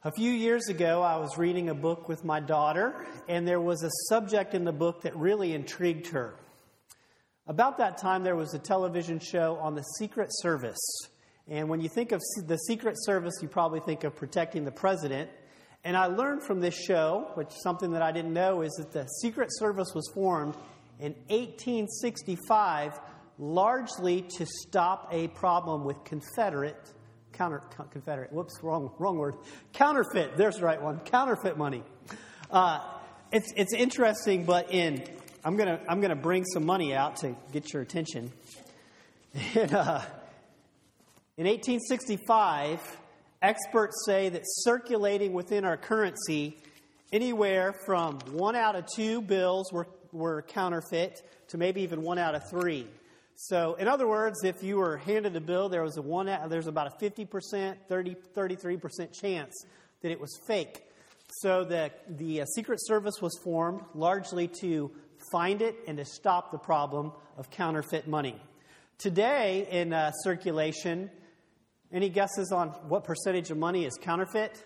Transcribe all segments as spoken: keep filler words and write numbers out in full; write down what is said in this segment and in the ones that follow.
A few years ago, I was reading a book with my daughter, and there was a subject in the book that really intrigued her. About that time, there was a television show on the Secret Service. And when you think of the Secret Service, you probably think of protecting the president. And I learned from this show, which is something that I didn't know, is that the Secret Service was formed in eighteen sixty-five largely to stop a problem with Confederate Counter, Confederate, whoops, wrong, wrong word. Counterfeit, there's the right one. Counterfeit money. Uh, it's it's interesting, but in I'm gonna I'm gonna bring some money out to get your attention. In, uh, in eighteen sixty-five, experts say that circulating within our currency, anywhere from one out of two bills were were counterfeit to maybe even one out of three. So, in other words, if you were handed a bill, there was a one. There's about a fifty percent, thirty, thirty-three percent chance that it was fake. So the the uh, Secret Service was formed largely to find it and to stop the problem of counterfeit money. Today, in uh, circulation, any guesses on what percentage of money is counterfeit?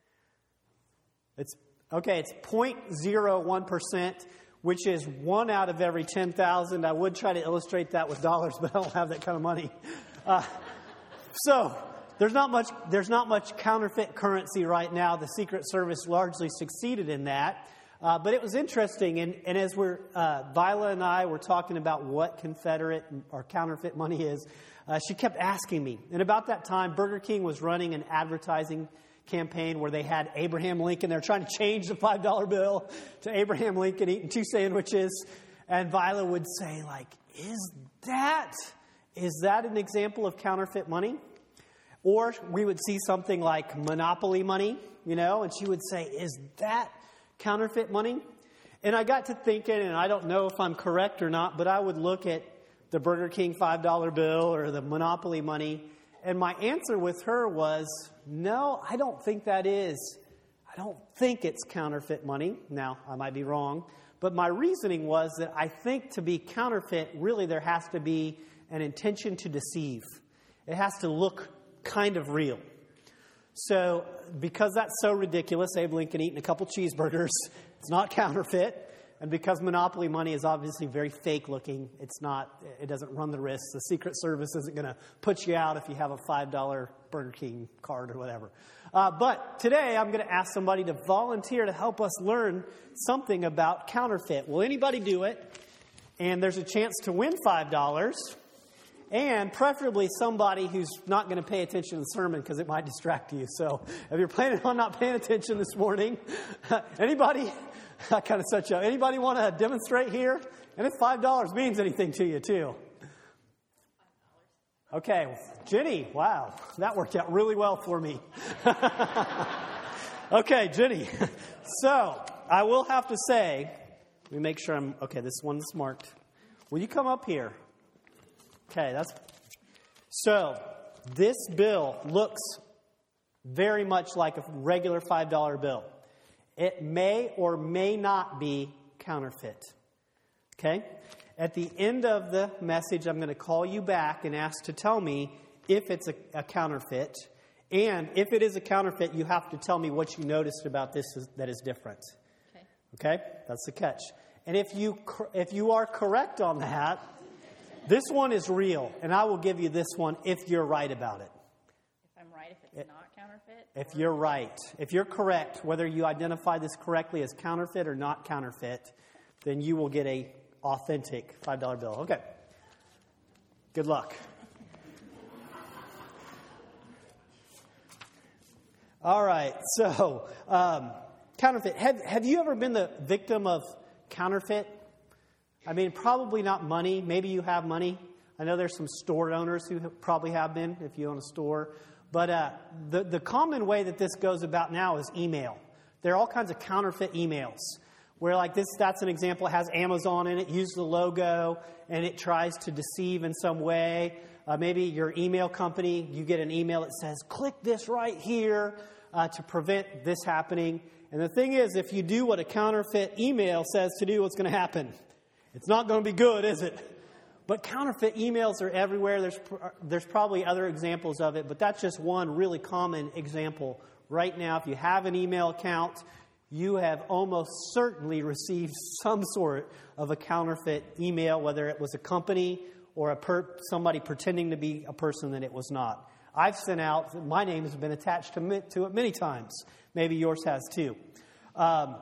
It's okay. It's zero point zero one percent. Which is one out of every ten thousand. I would try to illustrate that with dollars, but I don't have that kind of money. Uh, so there's not much there's not much counterfeit currency right now. The Secret Service largely succeeded in that. Uh, but it was interesting, and, and as we're uh, Viola and I were talking about what Confederate or counterfeit money is, uh, she kept asking me. And about that time, Burger King was running an advertising campaign where they had Abraham Lincoln. They're trying to change the five dollar bill to Abraham Lincoln eating two sandwiches. And Viola would say, like, is that, is that an example of counterfeit money? Or we would see something like Monopoly money, you know, and she would say, is that counterfeit money? And I got to thinking, and I don't know if I'm correct or not, but I would look at the Burger King five dollar bill or the Monopoly money, and my answer with her was, no, I don't think that is. I don't think it's counterfeit money. Now, I might be wrong. But my reasoning was that I think to be counterfeit, really there has to be an intention to deceive. It has to look kind of real. So, because that's so ridiculous, Abe Lincoln eating a couple cheeseburgers, it's not counterfeit. And because Monopoly money is obviously very fake looking, it's not, it doesn't run the risk. The Secret Service isn't going to put you out if you have a five dollar Burger King card or whatever. Uh, but today I'm going to ask somebody to volunteer to help us learn something about counterfeit. Will anybody do it? And there's a chance to win five dollars. And preferably somebody who's not going to pay attention to the sermon because it might distract you. So if you're planning on not paying attention this morning, anybody... I kind of set you up. Anybody want to demonstrate here? And if five dollars means anything to you, too. Okay. Jenny, wow. That worked out really well for me. Okay, Jenny. So, I will have to say, let me make sure I'm, okay, this one's marked. Will you come up here? Okay, that's, so, this bill looks very much like a regular five dollar bill. It may or may not be counterfeit. Okay? At the end of the message, I'm going to call you back and ask to tell me if it's a, a counterfeit. And if it is a counterfeit, you have to tell me what you noticed about this is, that is different. Okay. Okay? That's the catch. And if you if you are correct on that, this one is real. And I will give you this one if you're right about it. If I'm right, if it's it, not counterfeit? If you're right, if you're correct, whether you identify this correctly as counterfeit or not counterfeit, then you will get a authentic five dollar bill. Okay. Good luck. All right. So, um, counterfeit. Have, have you ever been the victim of counterfeit? I mean, probably not money. Maybe you have money. I know there's some store owners who probably have been if you own a store. But uh, the, the common way that this goes about now is email. There are all kinds of counterfeit emails where, like this, that's an example. It has Amazon in it, uses the logo, and it tries to deceive in some way. Uh, maybe your email company, you get an email that says, click this right here uh, to prevent this happening. And the thing is, if you do what a counterfeit email says to do, what's going to happen? It's not going to be good, is it? But counterfeit emails are everywhere. There's there's probably other examples of it, but that's just one really common example right now, if you have an email account, you have almost certainly received some sort of a counterfeit email, whether it was a company or a per- somebody pretending to be a person that it was not. I've sent out, my name has been attached to, to it many times. Maybe yours has too. Um,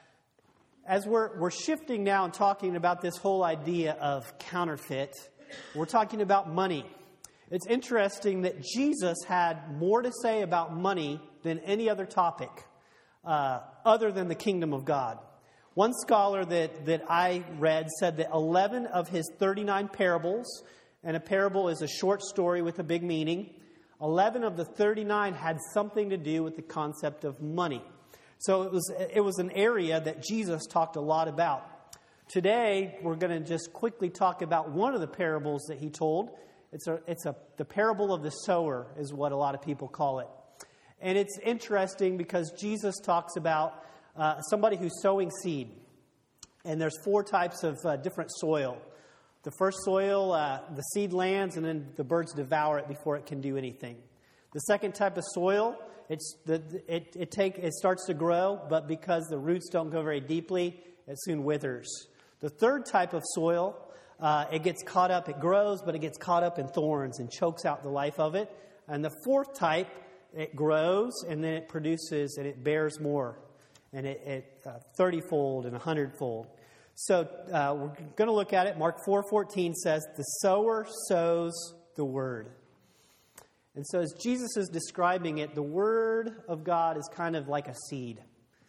as we're, we're shifting now and talking about this whole idea of counterfeit, we're talking about money. It's interesting that Jesus had more to say about money than any other topic uh, other than the kingdom of God. One scholar that, that I read said that eleven of his thirty-nine parables, and a parable is a short story with a big meaning, eleven of the thirty-nine had something to do with the concept of money. So it was it was an area that Jesus talked a lot about. Today, we're going to just quickly talk about one of the parables that he told. It's a it's a the parable of the sower is what a lot of people call it. And it's interesting because Jesus talks about uh, somebody who's sowing seed. And there's four types of uh, different soil. The first soil, uh, the seed lands, and then the birds devour it before it can do anything. The second type of soil, it's the, it it take it starts to grow, but because the roots don't go very deeply, it soon withers. The third type of soil, uh, it gets caught up, it grows, but it gets caught up in thorns and chokes out the life of it. And the fourth type, it grows and then it produces and it bears more, and it, it uh, thirty-fold and a hundred-fold. So uh, we're going to look at it. Mark four fourteen says, "The sower sows the word." And so as Jesus is describing it, the word of God is kind of like a seed.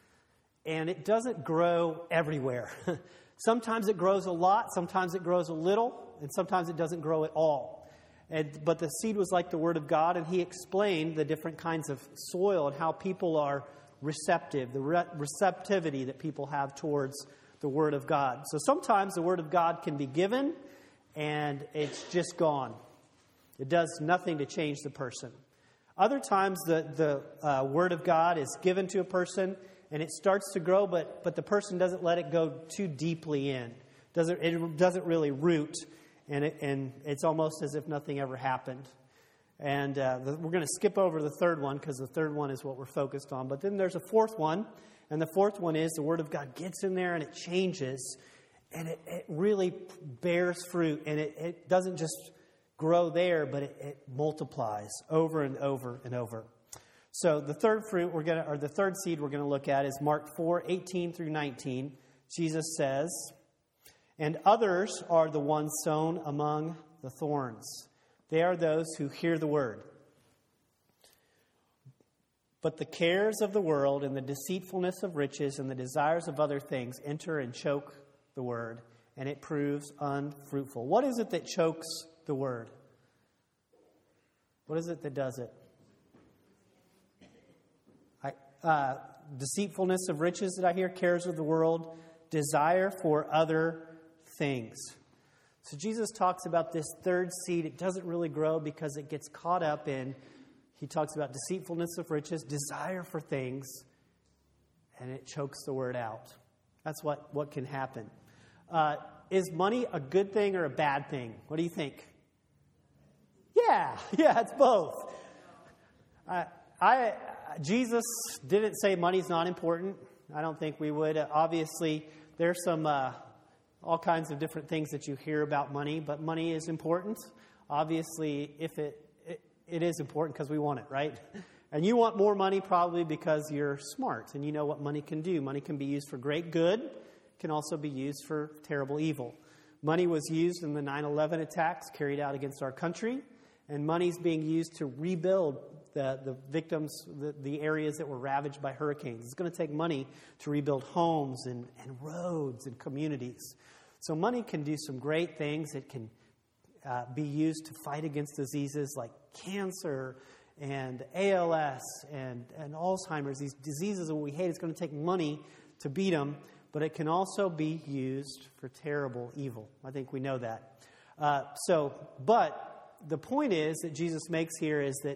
And it doesn't grow everywhere. Sometimes it grows a lot, sometimes it grows a little, and sometimes it doesn't grow at all. And, but the seed was like the word of God, and he explained the different kinds of soil and how people are receptive, the re- receptivity that people have towards the word of God. So sometimes the word of God can be given, and it's just gone. It does nothing to change the person. Other times the, the uh, word of God is given to a person, and it starts to grow, but, but the person doesn't let it go too deeply in. Doesn't, it doesn't really root, and, it, and it's almost as if nothing ever happened. And uh, the, we're going to skip over the third one because the third one is what we're focused on. But then there's a fourth one, and the fourth one is the Word of God gets in there and it changes, and it, it really bears fruit, and it, it doesn't just grow there, but it, it multiplies over and over and over. So the third fruit we're going to, or the third seed we're going to look at is Mark four eighteen through nineteen. Jesus says, "And others are the ones sown among the thorns. They are those who hear the word. But the cares of the world and the deceitfulness of riches and the desires of other things enter and choke the word, and it proves unfruitful." What is it that chokes the word? What is it that does it? I, uh, deceitfulness of riches, did I hear? Cares of the world, desire for other things. So Jesus talks about this third seed. It doesn't really grow because it gets caught up in, he talks about deceitfulness of riches, desire for things, and it chokes the word out. That's what, what can happen. Uh, is money a good thing or a bad thing? What do you think? Yeah, yeah, it's both. I, I, Jesus didn't say money's not important. I don't think we would. Uh, obviously, there's some uh, all kinds of different things that you hear about money, but money is important. Obviously, if it it, it is important because we want it, right? And you want more money probably because you're smart and you know what money can do. Money can be used for great good. It can also be used for terrible evil. Money was used in the nine eleven attacks carried out against our country. And money's being used to rebuild the, the victims, the, the areas that were ravaged by hurricanes. It's going to take money to rebuild homes and, and roads and communities. So money can do some great things. It can uh, be used to fight against diseases like cancer and A L S and, and Alzheimer's. These diseases that we hate, it's going to take money to beat them. But it can also be used for terrible evil. I think we know that. Uh, so, but... The point is that Jesus makes here is that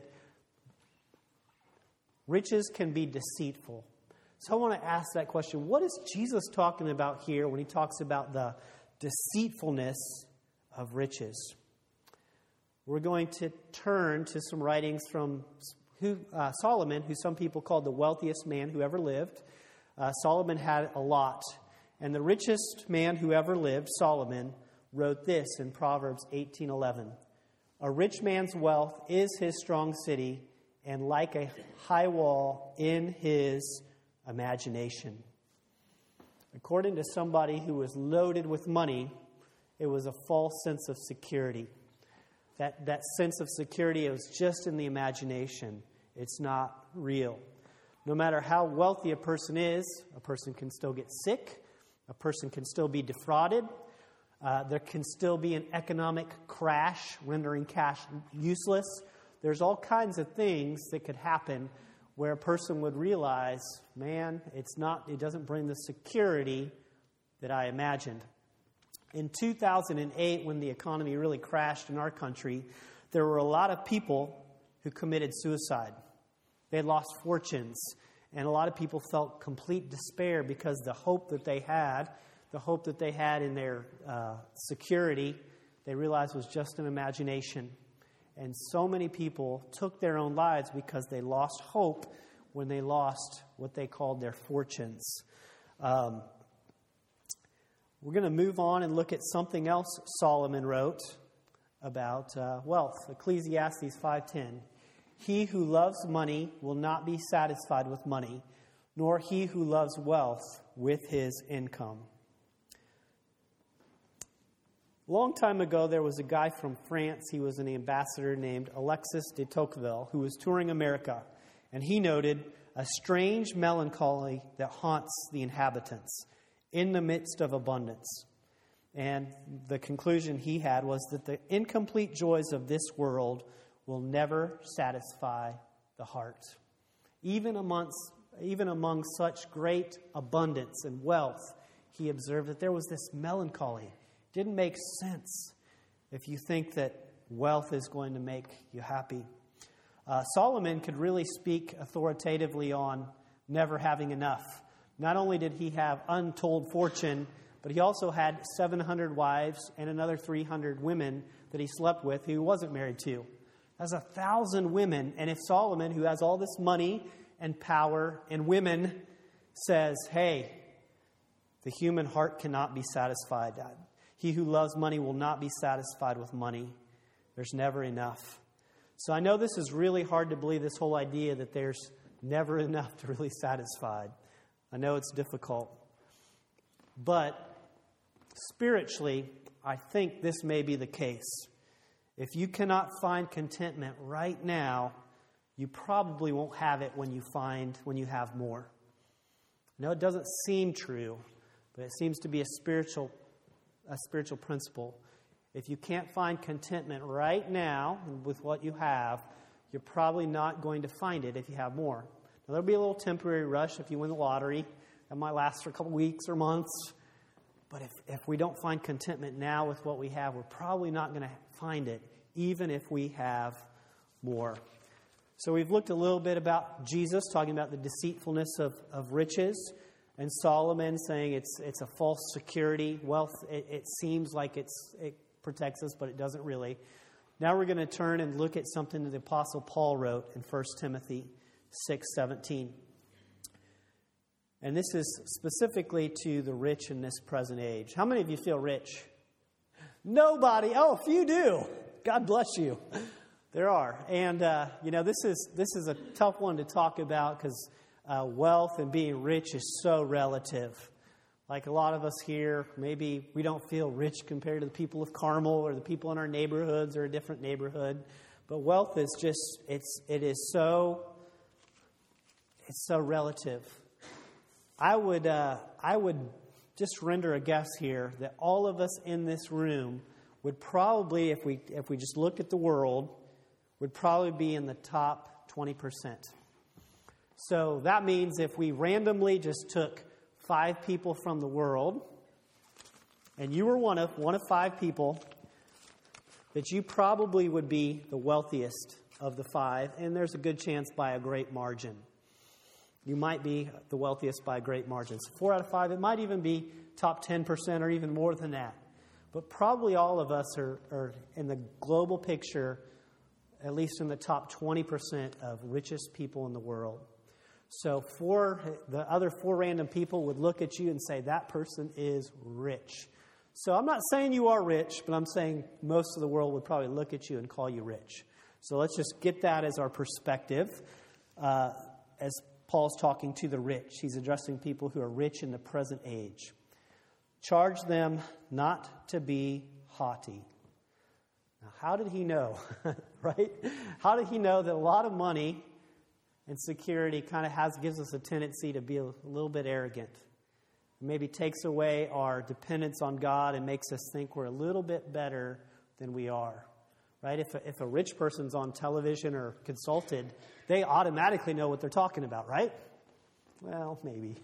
riches can be deceitful. So I want to ask that question. What is Jesus talking about here when he talks about the deceitfulness of riches? We're going to turn to some writings from who uh, Solomon, who some people called the wealthiest man who ever lived, uh, Solomon had a lot. And the richest man who ever lived, Solomon, wrote this in Proverbs eighteen eleven. A rich man's wealth is his strong city, and like a high wall in his imagination. According to somebody who was loaded with money, it was a false sense of security. That, that sense of security is just in the imagination. It's not real. No matter how wealthy a person is, a person can still get sick. A person can still be defrauded. Uh, there can still be an economic crash, rendering cash useless. There's all kinds of things that could happen where a person would realize, man, it's not, it doesn't bring the security that I imagined. In two thousand eight, when the economy really crashed in our country, there were a lot of people who committed suicide. They lost fortunes, and a lot of people felt complete despair because the hope that they had, the hope that they had in their uh, security, they realized was just an imagination. And so many people took their own lives because they lost hope when they lost what they called their fortunes. Um, we're going to move on and look at something else Solomon wrote about uh, wealth. Ecclesiastes five ten. He who loves money will not be satisfied with money, nor he who loves wealth with his income. A long time ago, there was a guy from France. He was an ambassador named Alexis de Tocqueville, who was touring America. And he noted a strange melancholy that haunts the inhabitants in the midst of abundance. And the conclusion he had was that the incomplete joys of this world will never satisfy the heart. Even amongst, even among such great abundance and wealth, he observed that there was this melancholy. Didn't make sense if you think that wealth is going to make you happy. Uh, Solomon could really speak authoritatively on never having enough. Not only did he have untold fortune, but he also had seven hundred wives and another three hundred women that he slept with who he wasn't married to. That's a thousand women. And if Solomon, who has all this money and power and women, says, hey, the human heart cannot be satisfied. He who loves money will not be satisfied with money. There's never enough. So I know this is really hard to believe, this whole idea that there's never enough to really satisfy. I know it's difficult. But spiritually, I think this may be the case. If you cannot find contentment right now, you probably won't have it when you find, when you have more. No, it doesn't seem true, but it seems to be a spiritual a spiritual principle. If you can't find contentment right now with what you have, you're probably not going to find it if you have more. Now, there'll be a little temporary rush if you win the lottery. That might last for a couple weeks or months. But if, if we don't find contentment now with what we have, we're probably not going to find it, even if we have more. So we've looked a little bit about Jesus, talking about the deceitfulness of, of riches. And Solomon saying it's it's a false security. Wealth, it, it seems like it's it protects us, but it doesn't really. Now we're going to turn and look at something that the Apostle Paul wrote in First Timothy six seventeen. And this is specifically to the rich in this present age. How many of you feel rich? Nobody. Oh, a few do. God bless you. There are. And, uh, you know, this is this is a tough one to talk about because Uh, wealth and being rich is so relative. Like a lot of us here, maybe we don't feel rich compared to the people of Carmel or the people in our neighborhoods or a different neighborhood. But wealth is just, it's, it is so, it's so relative. I would, uh, I would just render a guess here that all of us in this room would probably, if we, if we just looked at the world, would probably be in the top twenty percent. So that means if we randomly just took five people from the world, and you were one of one of five people, that you probably would be the wealthiest of the five, and there's a good chance by a great margin. You might be the wealthiest by a great margin. So four out of five, it might even be top ten percent or even more than that. But probably all of us are, are in the global picture at least in the top twenty percent of richest people in the world. So four, the other four random people would look at you and say, that person is rich. So I'm not saying you are rich, but I'm saying most of the world would probably look at you and call you rich. So let's just get that as our perspective. Uh, as Paul's talking to the rich, he's addressing people who are rich in the present age. Charge them not to be haughty. Now, how did he know, right? How did he know that a lot of money and security kind of has gives us a tendency to be a little bit arrogant? Maybe takes away our dependence on God and makes us think we're a little bit better than we are, right? If a, if a rich person's on television or consulted, they automatically know what they're talking about, right? Well, maybe.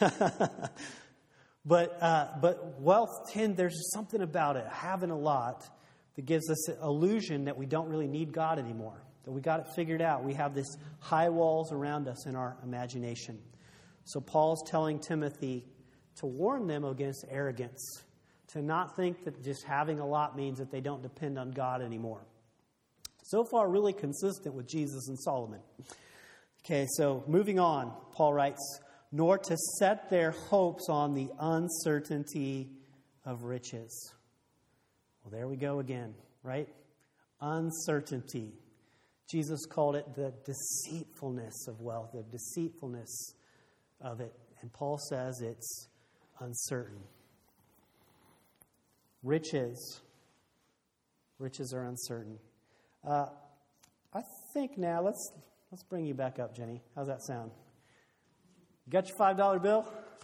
but uh, but wealth, tend, there's something about it, having a lot, that gives us an illusion that we don't really need God anymore, that we got it figured out. We have this high walls around us in our imagination. So Paul's telling Timothy to warn them against arrogance, to not think that just having a lot means that they don't depend on God anymore. So far, really consistent with Jesus and Solomon. Okay, so moving on, Paul writes, nor to set their hopes on the uncertainty of riches. Well, there we go again, right? Uncertainty. Jesus called it the deceitfulness of wealth, the deceitfulness of it. And Paul says it's uncertain. Riches. Riches are uncertain. Uh, I think now, let's let's bring you back up, Jenny. How's that sound? You got your five dollar bill?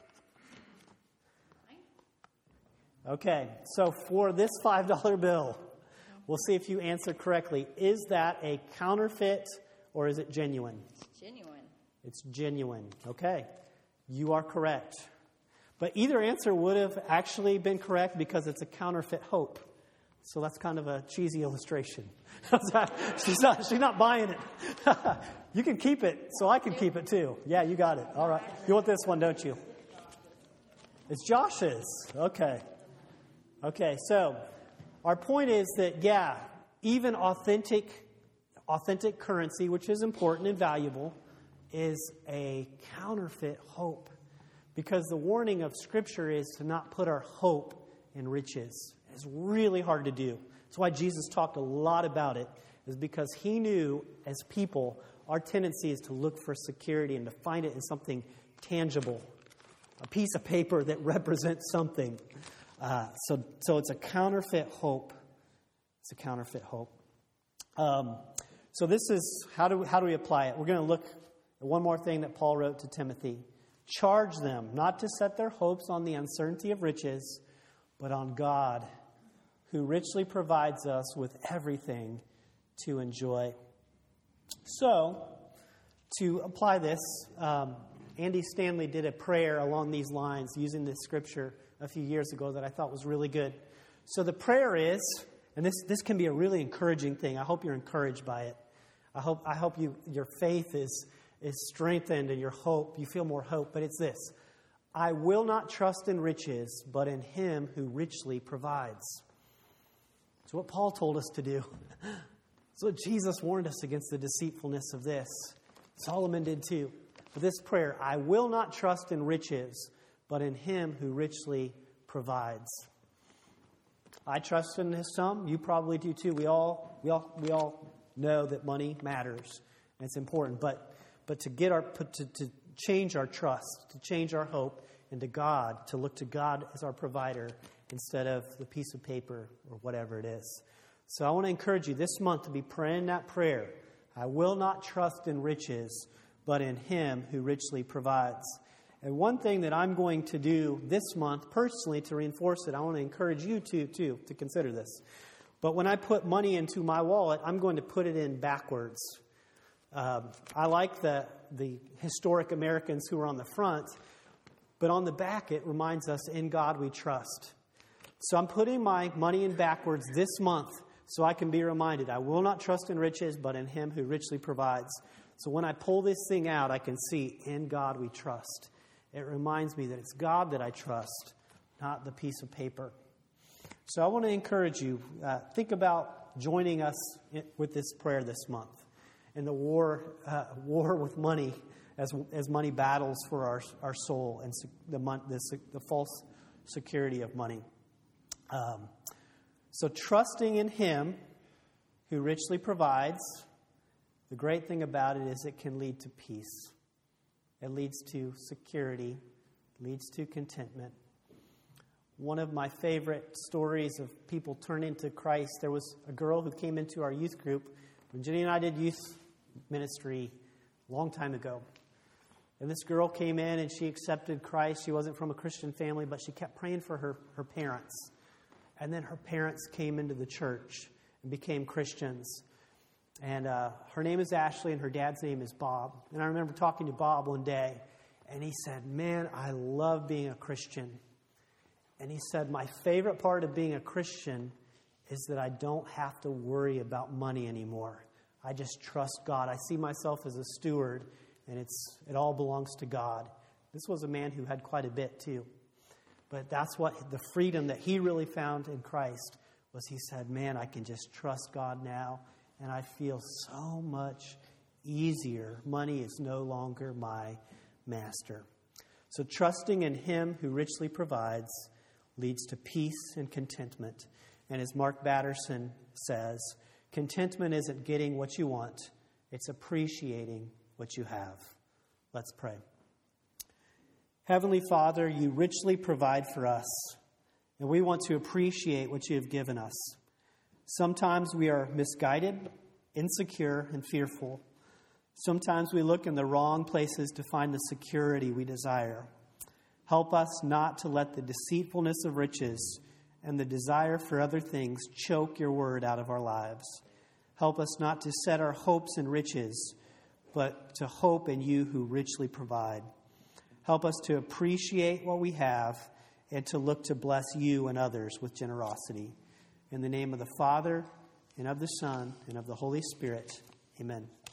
Okay, so for this five dollar bill, we'll see if you answer correctly. Is that a counterfeit or is it genuine? It's genuine. It's genuine. Okay, you are correct. But either answer would have actually been correct because it's a counterfeit hope. So that's kind of a cheesy illustration. she's not she's not buying it. You can keep it, so I can keep it too. Yeah, you got it. All right. You want this one, don't you? It's Josh's. Okay. Okay, so our point is that, yeah, even authentic authentic currency, which is important and valuable, is a counterfeit hope. Because the warning of Scripture is to not put our hope in riches. It's really hard to do. That's why Jesus talked a lot about it, is because he knew as people, our tendency is to look for security and to find it in something tangible, a piece of paper that represents something. Uh, so, so it's a counterfeit hope. It's a counterfeit hope. Um, so this is, how do we, how do we apply it? We're going to look at one more thing that Paul wrote to Timothy. Charge them not to set their hopes on the uncertainty of riches, but on God, who richly provides us with everything to enjoy. So, to apply this, um, Andy Stanley did a prayer along these lines using this scripture a few years ago that I thought was really good. So the prayer is, and this, this can be a really encouraging thing. I hope you're encouraged by it. I hope I hope you your faith is is strengthened and your hope, you feel more hope. But it's this: I will not trust in riches, but in him who richly provides. It's what Paul told us to do. It's what Jesus warned us against, the deceitfulness of this. Solomon did too. But this prayer, I will not trust in riches, but in him who richly provides. I trust in his some. You probably do too. We all, we all, we all know that money matters and it's important. But, but to get our, to, to change our trust, to change our hope into God, to look to God as our provider instead of the piece of paper or whatever it is. So I want to encourage you this month to be praying that prayer. I will not trust in riches, but in him who richly provides. And one thing that I'm going to do this month personally to reinforce it, I want to encourage you to, too, to consider this. But when I put money into my wallet, I'm going to put it in backwards. Um, I like the, the historic Americans who are on the front, but on the back it reminds us, in God we trust. So I'm putting my money in backwards this month so I can be reminded, I will not trust in riches, but in him who richly provides. So when I pull this thing out, I can see, in God we trust. It reminds me that it's God that I trust, not the piece of paper. So I want to encourage you, uh, think about joining us in, with this prayer this month in the war uh, war with money as as money battles for our our soul and sec- the, mon- the the false security of money. Um, so trusting in Him who richly provides, the great thing about it is it can lead to peace. It leads to security, leads to contentment. One of my favorite stories of people turning to Christ, there was a girl who came into our youth group when Jenny and I did youth ministry a long time ago. And this girl came in and she accepted Christ. She wasn't from a Christian family, but she kept praying for her, her parents. And then her parents came into the church and became Christians. And uh, her name is Ashley and her dad's name is Bob. And I remember talking to Bob one day, and he said, "Man, I love being a Christian." And he said, "My favorite part of being a Christian is that I don't have to worry about money anymore. I just trust God. I see myself as a steward, and it's it all belongs to God." This was a man who had quite a bit too. But that's what the freedom that he really found in Christ was. He said, "Man, I can just trust God now, and I feel so much easier. Money is no longer my master." So trusting in Him who richly provides leads to peace and contentment. And as Mark Batterson says, contentment isn't getting what you want, it's appreciating what you have. Let's pray. Heavenly Father, you richly provide for us, and we want to appreciate what you have given us. Sometimes we are misguided, insecure, and fearful. Sometimes we look in the wrong places to find the security we desire. Help us not to let the deceitfulness of riches and the desire for other things choke your word out of our lives. Help us not to set our hopes in riches, but to hope in you who richly provide. Help us to appreciate what we have and to look to bless you and others with generosity. In the name of the Father, and of the Son, and of the Holy Spirit, amen.